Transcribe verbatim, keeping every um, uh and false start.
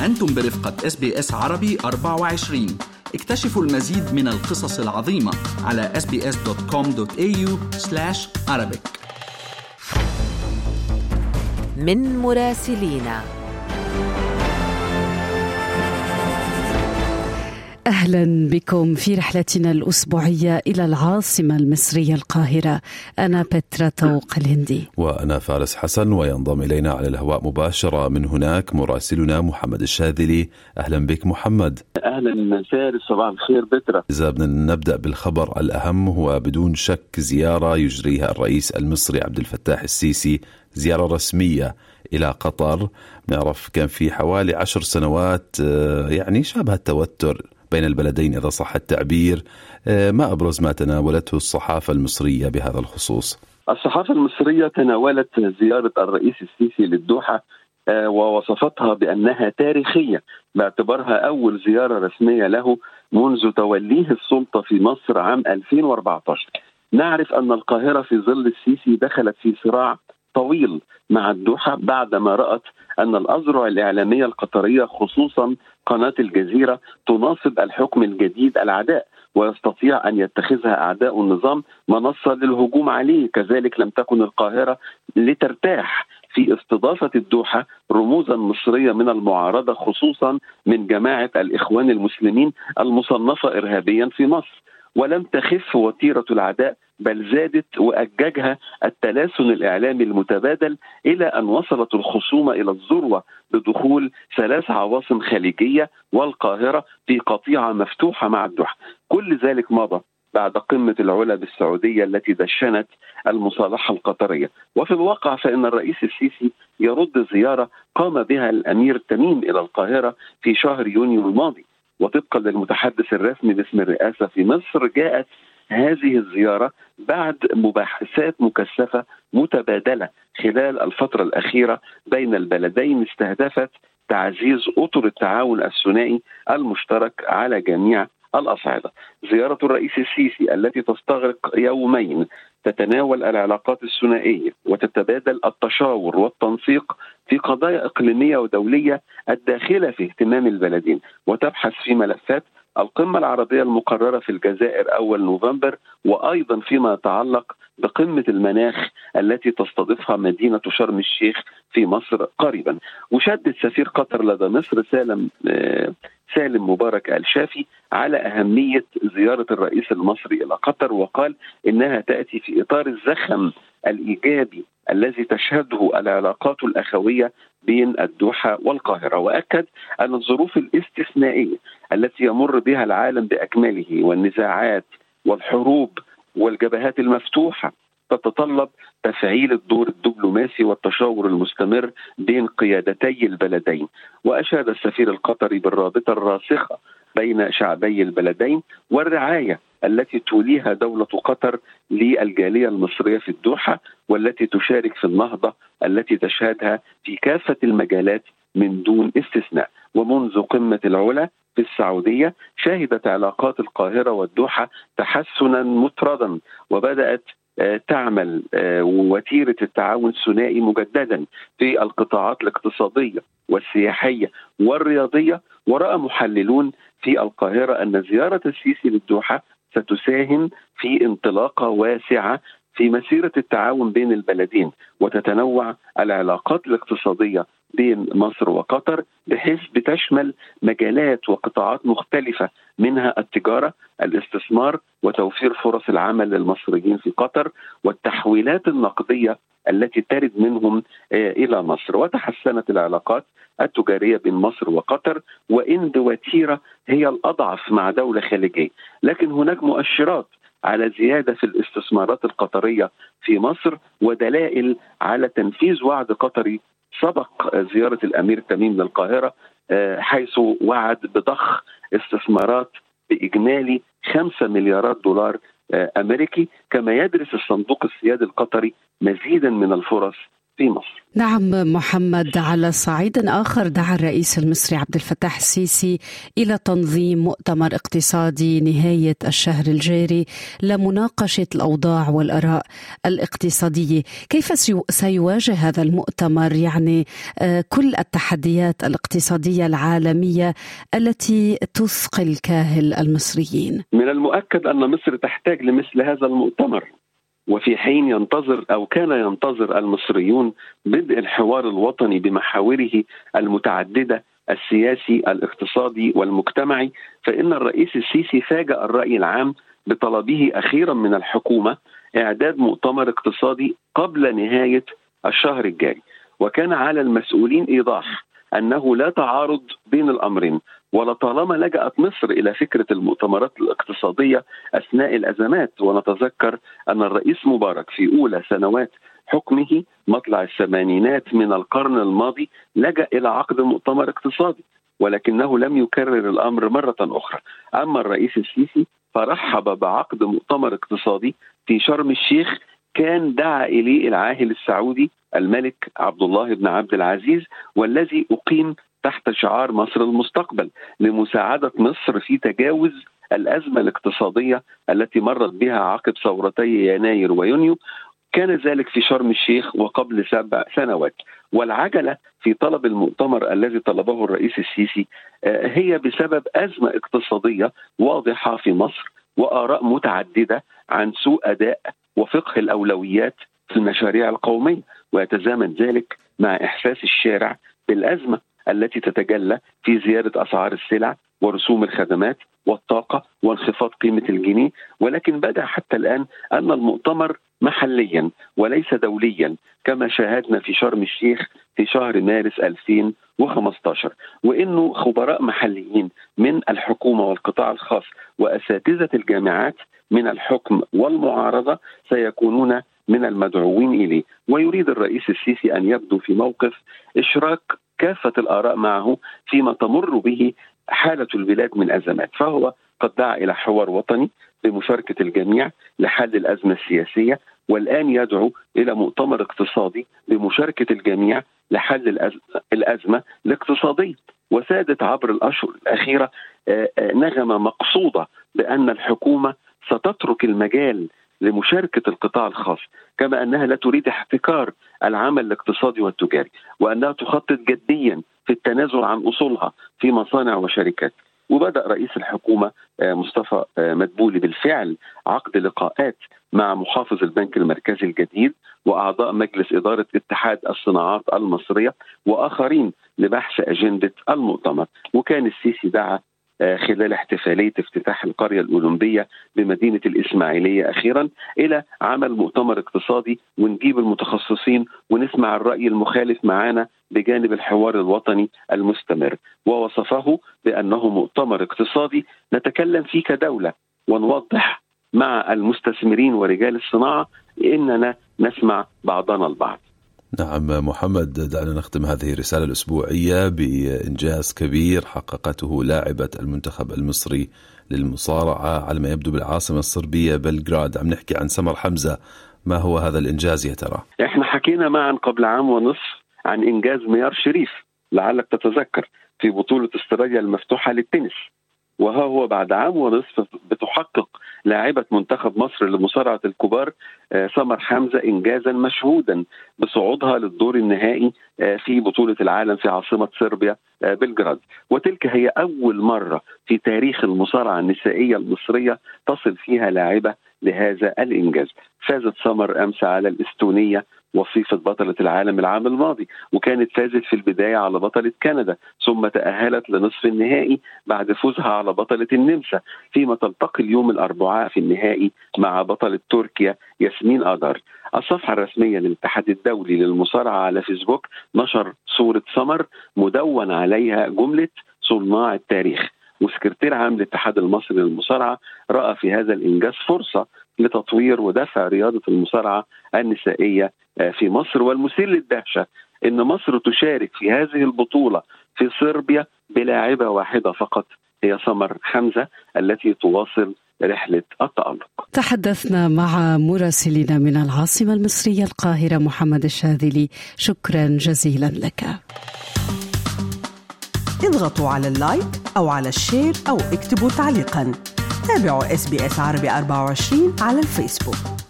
أنتم برفقة إس بي إس عربي أربعة وعشرين. اكتشفوا المزيد من القصص العظيمة على إس بي إس دوت كوم دوت إيه يو سلاش عربيك. من مراسلينا. أهلا بكم في رحلتنا الأسبوعية إلى العاصمة المصرية القاهرة. أنا بترا طوق الهندي وأنا فارس حسن، وينضم إلينا على الهواء مباشرة من هناك مراسلنا محمد الشاذلي. أهلا بك محمد. أهلا فارس، صباح الخير بترا. إذا بدنا نبدأ بالخبر الأهم، هو بدون شك زيارة يجريها الرئيس المصري عبد الفتاح السيسي، زيارة رسمية إلى قطر. نعرف كان في حوالي عشر سنوات يعني شابه التوتر بين البلدين إذا صح التعبير. ما أبرز ما تناولته الصحافة المصرية بهذا الخصوص؟ الصحافة المصرية تناولت زيارة الرئيس السيسي للدوحة ووصفتها بأنها تاريخية، باعتبارها أول زيارة رسمية له منذ توليه السلطة في مصر عام ألفين وأربعة عشر. نعرف أن القاهرة في ظل السيسي دخلت في صراع طويل مع الدوحة بعدما رأت أن الأذرع الإعلامية القطرية خصوصا قناة الجزيرة تناصب الحكم الجديد العداء، ويستطيع أن يتخذها أعداء النظام منصة للهجوم عليه. كذلك لم تكن القاهرة لترتاح في استضافة الدوحة رموزا مصرية من المعارضة، خصوصا من جماعة الإخوان المسلمين المصنفة إرهابيا في مصر. ولم تخف وتيرة العداء، بل زادت وأججها التلاسن الإعلامي المتبادل، إلى أن وصلت الخصومة إلى الذروة بدخول ثلاث عواصم خليجية والقاهرة في قطيعة مفتوحة مع الدوحة. كل ذلك مضى بعد قمة العلا بالسعودية التي دشنت المصالحة القطرية. وفي الواقع فإن الرئيس السيسي يرد زيارة قام بها الأمير تميم إلى القاهرة في شهر يونيو الماضي. وطبقا للمتحدث الرسمي باسم الرئاسة في مصر، جاءت هذه الزيارة بعد مباحثات مكثفة متبادلة خلال الفترة الأخيرة بين البلدين، استهدفت تعزيز أطر التعاون الثنائي المشترك على جميع الأصعدة. زيارة الرئيس السيسي التي تستغرق يومين تتناول العلاقات الثنائية وتتبادل التشاور والتنسيق في قضايا إقليمية ودولية الداخلة في اهتمام البلدين، وتبحث في ملفات القمة العربية المقررة في الجزائر أول نوفمبر، وأيضا فيما يتعلق بقمة المناخ التي تستضيفها مدينة شرم الشيخ في مصر قريبا. وشدد سفير قطر لدى مصر سالم سالم مبارك الشافي على أهمية زيارة الرئيس المصري إلى قطر، وقال إنها تأتي في إطار الزخم الإيجابي الذي تشهده العلاقات الأخوية بين الدوحة والقاهرة. وأكد أن الظروف الاستثنائية التي يمر بها العالم بأكمله والنزاعات والحروب والجبهات المفتوحة تتطلب تفعيل الدور الدبلوماسي والتشاور المستمر بين قيادتي البلدين. وأشاد السفير القطري بالرابطة الراسخة بين شعبي البلدين والرعاية التي توليها دولة قطر للجالية المصرية في الدوحة، والتي تشارك في النهضة التي تشهدها في كافة المجالات من دون استثناء. ومنذ قمة العلا في السعودية شهدت علاقات القاهرة والدوحة تحسنا مطردا، وبدأت تعمل وتيرة التعاون الثنائي مجددا في القطاعات الاقتصادية والسياحية والرياضية. ورأى محللون في القاهرة أن زيارة السيسي للدوحة ستساهم في انطلاقة واسعة في مسيرة التعاون بين البلدين، وتتنوع العلاقات الاقتصادية بين مصر وقطر بحيث بتشمل مجالات وقطاعات مختلفة، منها التجارة، الاستثمار، وتوفير فرص العمل للمصريين في قطر، والتحويلات النقدية التي ترد منهم إلى مصر. وتحسنت العلاقات التجارية بين مصر وقطر، وإن بوتيرة هي الأضعف مع دولة خليجية، لكن هناك مؤشرات على زيادة في الاستثمارات القطرية في مصر، ودلائل على تنفيذ وعد قطري سبق زيارة الأمير تميم للقاهرة، حيث وعد بضخ استثمارات بإجمالي خمسة مليارات دولار أمريكي. كما يدرس الصندوق السيادي القطري مزيدا من الفرص في مصر. نعم محمد، على صعيد آخر دعا الرئيس المصري عبد الفتاح السيسي إلى تنظيم مؤتمر اقتصادي نهاية الشهر الجاري لمناقشة الأوضاع والآراء الاقتصادية. كيف سيواجه هذا المؤتمر يعني كل التحديات الاقتصادية العالمية التي تثقل كاهل المصريين؟ من المؤكد أن مصر تحتاج لمثل هذا المؤتمر، وفي حين ينتظر أو كان ينتظر المصريون بدء الحوار الوطني بمحاوره المتعددة السياسي الاقتصادي والمجتمعي، فإن الرئيس السيسي فاجأ الرأي العام بطلبه أخيرا من الحكومة إعداد مؤتمر اقتصادي قبل نهاية الشهر الجاري. وكان على المسؤولين إيضاح أنه لا تعارض بين الأمرين، ولطالما لجأت مصر إلى فكرة المؤتمرات الاقتصادية أثناء الأزمات. ونتذكر أن الرئيس مبارك في أولى سنوات حكمه مطلع الثمانينات من القرن الماضي لجأ إلى عقد مؤتمر اقتصادي، ولكنه لم يكرر الأمر مرة أخرى. أما الرئيس السيسي فرحب بعقد مؤتمر اقتصادي في شرم الشيخ كان دعا إليه العاهل السعودي الملك عبد الله بن عبد العزيز، والذي أقيم تحت شعار مصر المستقبل لمساعدة مصر في تجاوز الأزمة الاقتصادية التي مرت بها عقب ثورتي يناير ويونيو. كان ذلك في شرم الشيخ وقبل سبع سنوات. والعجلة في طلب المؤتمر الذي طلبه الرئيس السيسي هي بسبب أزمة اقتصادية واضحة في مصر وآراء متعددة عن سوء أداء وفقه الأولويات في المشاريع القومية، ويتزامن ذلك مع إحساس الشارع بالأزمة التي تتجلى في زيادة أسعار السلع ورسوم الخدمات والطاقة وانخفاض قيمة الجنيه. ولكن بدأ حتى الآن أن المؤتمر محليا وليس دوليا كما شاهدنا في شرم الشيخ في شهر مارس ألفين وخمسة عشر، وإنه خبراء محليين من الحكومة والقطاع الخاص وأساتذة الجامعات من الحكم والمعارضة سيكونون من المدعوين إليه. ويريد الرئيس السيسي أن يبدو في موقف إشراك كافة الآراء معه فيما تمر به حالة البلاد من أزمات. فهو قد دعا إلى حوار وطني بمشاركة الجميع لحل الأزمة السياسية، والآن يدعو إلى مؤتمر اقتصادي بمشاركة الجميع لحل الأزمة الاقتصادية. وسادت عبر الأشهر الأخيرة نغمة مقصودة بأن الحكومة ستترك المجال لمشاركة القطاع الخاص، كما أنها لا تريد احتكار العمل الاقتصادي والتجاري، وأنها تخطط جديا في التنازل عن أصولها في مصانع وشركات. وبدأ رئيس الحكومة مصطفى مدبولي بالفعل عقد لقاءات مع محافظ البنك المركزي الجديد وأعضاء مجلس إدارة اتحاد الصناعات المصرية وآخرين لبحث أجندة المؤتمر. وكان السيسي دعا خلال احتفالية افتتاح القرية الأولمبية بمدينة الإسماعيلية أخيرا إلى عمل مؤتمر اقتصادي ونجيب المتخصصين ونسمع الرأي المخالف معانا بجانب الحوار الوطني المستمر. ووصفه بأنه مؤتمر اقتصادي نتكلم فيه كدولة ونوضح مع المستثمرين ورجال الصناعة إننا نسمع بعضنا البعض. نعم محمد، دعنا نختم هذه الرسالة الأسبوعية بإنجاز كبير حققته لاعبة المنتخب المصري للمصارعة على ما يبدو بالعاصمة الصربية بلغراد. عم نحكي عن سمر حمزة، ما هو هذا الإنجاز يا ترى؟ احنا حكينا معا قبل عام ونصف عن إنجاز ميار شريف لعلك تتذكر في بطولة استراليا المفتوحة للتنس، وها هو بعد عام ونصف بتحقق لاعبة منتخب مصر لمصارعة الكبار سمر حمزة إنجازا مشهودا بصعودها للدور النهائي في بطولة العالم في عاصمة صربيا بلغراد. وتلك هي أول مرة في تاريخ المصارعة النسائية المصرية تصل فيها لاعبة لهذا الإنجاز. فازت سمر أمس على الإستونية وصيفة بطلة العالم العام الماضي، وكانت فازت في البداية على بطلة كندا، ثم تأهلت لنصف النهائي بعد فوزها على بطلة النمسا، فيما تلتقي اليوم الأربعاء في النهائي مع بطلة تركيا ياسمين أدار. الصفحة الرسمية للاتحاد الدولي للمصارعة على فيسبوك نشر صورة سمر مدون عليها جملة صناع التاريخ. وسكرتير عام الاتحاد المصري للمصارعة رأى في هذا الإنجاز فرصة لتطوير ودفع رياضة المصارعة النسائية في مصر. والمثير للدهشة إن مصر تشارك في هذه البطولة في صربيا بلاعبة واحدة فقط، هي سمر حمزة التي تواصل رحلة التألق. تحدثنا مع مراسلنا من العاصمة المصرية القاهرة محمد الشاذلي، شكرا جزيلا لك. اضغطوا على اللايك أو على الشير أو اكتبوا تعليقا. تابعوا إس بي إس عربي أربعة وعشرين على الفيسبوك.